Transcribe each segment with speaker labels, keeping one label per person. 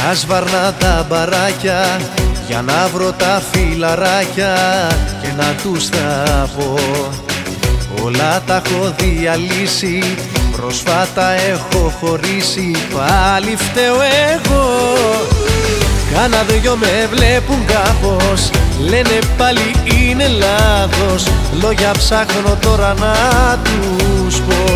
Speaker 1: Άσβαρνα τα μπαράκια για να βρω τα φιλαράκια και να τους τα πω. Όλα τα έχω διαλύσει, πρόσφατα έχω χωρίσει, πάλι φταίω εγώ. Κάνα δυο με βλέπουν κάπως, λένε πάλι είναι λάθος. Λόγια ψάχνω τώρα να τους πω.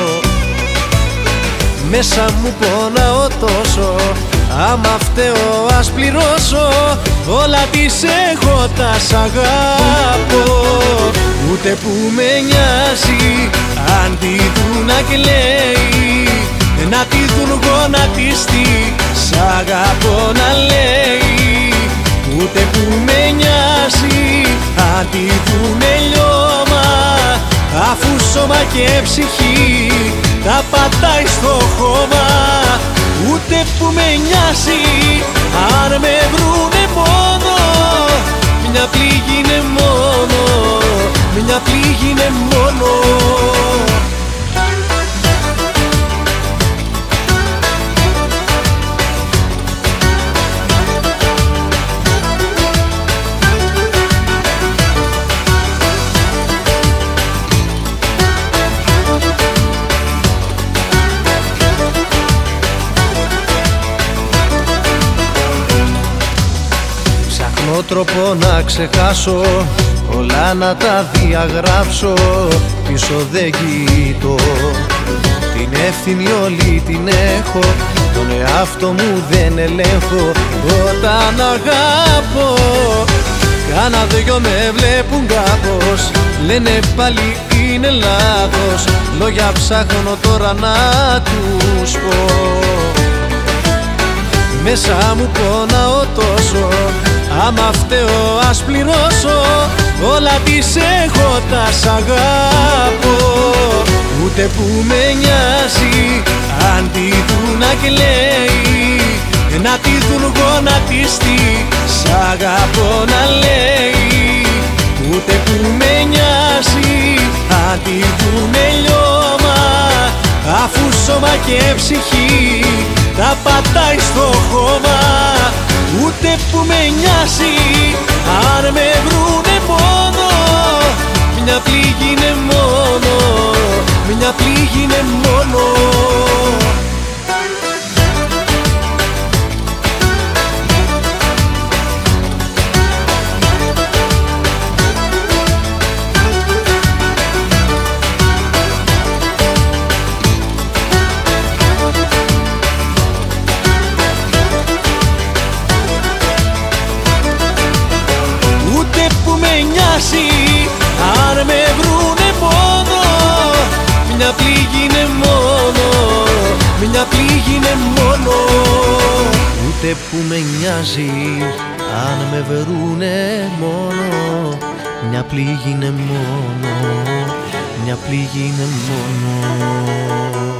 Speaker 1: Μέσα μου πονάω τόσο, άμα φταίω ας πληρώσω. Όλα τις έχω, τα σ' αγαπώ. Ούτε που με νοιάζει αν τη δουν να κλαίει, να τη δουν γονατιστή, σ' αγαπώ να λέει. Ούτε που με νοιάζει αν τη δουνε λιώμα, αφού σώμα και ψυχή τα πατάει στο χώμα. Ούτε που με νοιάζει αν με βρουνε μόνο, μια πληγή είναι μόνο, μια πληγή είναι μόνο. Ψάχνω τρόπο να ξεχάσω, όλα να τα διαγράψω, πίσω δεν κοιτώ. Την ευθύνη όλη την έχω, τον εαυτό μου δεν ελέγχω όταν αγαπώ. Κάνα δυο με βλέπουν κάπως, λένε πάλι είναι λάθος. Λόγια ψάχνω τώρα να τους πω. Μέσα μου πονάω τόσο, άμα φταίω ας πληρώσω. Όλα τις έχω, τα σ' αγαπώ. Ούτε που με νοιάζει αν τη δουν να κλαίει, να τη δουν γονατιστή, σ' αγαπώ να λέει. Ούτε που με νοιάζει αν τη δουνε λιώμα, αφού σώμα και ψυχή τα πατάει στο χώμα. Ούτε που με νοιάζει αν με βρουνε μόνο, μια πληγή είναι μόνο, μια πληγή είναι μόνο. Αν με βρουνε μόνο, μια πληγή είναι μόνο, μια πληγή είναι μόνο. Ούτε που με νοιάζει αν με βρουνε μόνο, μια πληγή είναι μόνο, μια πληγή είναι μόνο.